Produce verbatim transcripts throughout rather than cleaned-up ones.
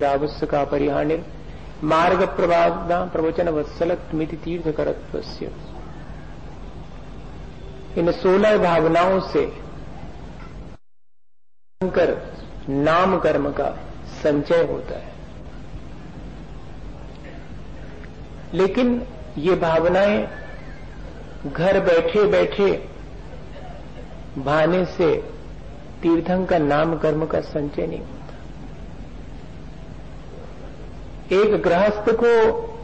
आवश्यका परिहानिर मार्ग प्रवादा प्रवचन वत्सलत्मिति तीर्थ करत्वस्य। इन सोलह भावनाओं से कर नाम कर्म का संचय होता है। लेकिन ये भावनाएं घर बैठे बैठे भाने से तीर्थंकर नाम कर्म का संचय नहीं होता। एक गृहस्थ को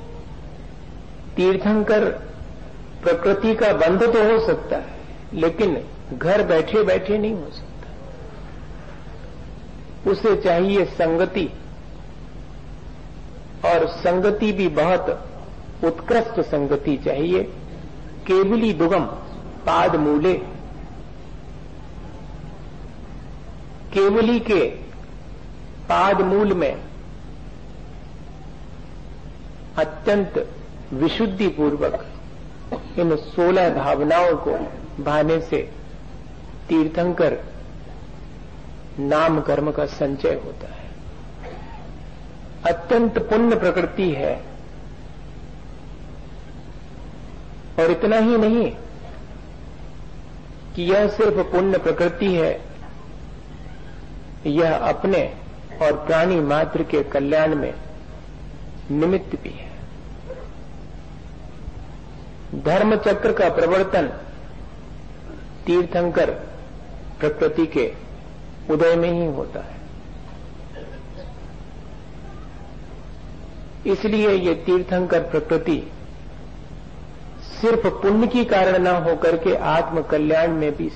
तीर्थंकर प्रकृति का बंध तो हो सकता है, लेकिन घर बैठे बैठे नहीं हो सकता। उसे चाहिए संगति, और संगति भी बहुत उत्कृष्ट संगति चाहिए। केवली दुगम पाद मूले, केवली के पाद मूल में अत्यंत विशुद्धि पूर्वक इन सोलह भावनाओं को भाने से तीर्थंकर नाम कर्म का संचय होता है। अत्यंत पुण्य प्रकृति है। और इतना ही नहीं कि यह सिर्फ पुण्य प्रकृति है, यह अपने और प्राणी मात्र के कल्याण में निमित्त भी है। धर्म चक्र का प्रवर्तन तीर्थंकर प्रकृति के उदय में ही होता है। इसलिए ये तीर्थंकर प्रकृति सिर्फ पुण्य की कारण न होकर के आत्म कल्याण में भी